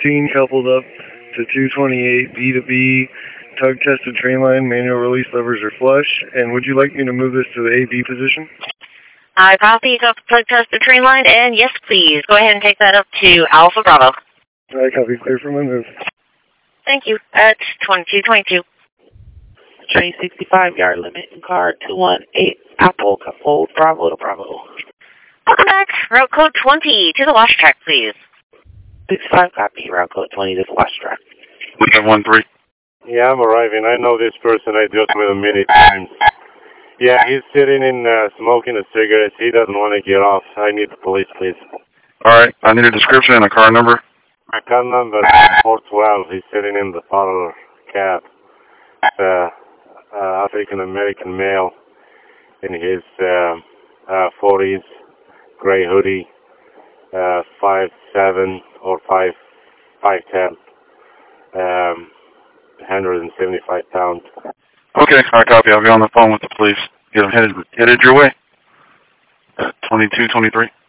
16 coupled up to 228 B to B, tug tested train line, manual release levers are flush, and would you like me to move this to the AB position? I copy, tug tested train line, and yes please, go ahead and take that up to Alpha Bravo. I copy, clear for my move. Thank you, at 2222. Train 65 yard limit in car 218 Apple, hold Bravo to Bravo. Welcome back, route code 20 to the wash track please. 65 copy, route code 20 to the wash track. 1513. Yeah, I'm arriving. I know this person. I dealt with him many times. Yeah, he's sitting in smoking a cigarette. He doesn't want to get off. I need the police, please. All right, I need a description and a car number. My car number 412. He's sitting in the parlor cab. African-American male in his 40s, gray hoodie, 5'7" or 5'10", 175 pounds. Okay, I copy. I'll be on the phone with the police. Get them headed your way. 2223.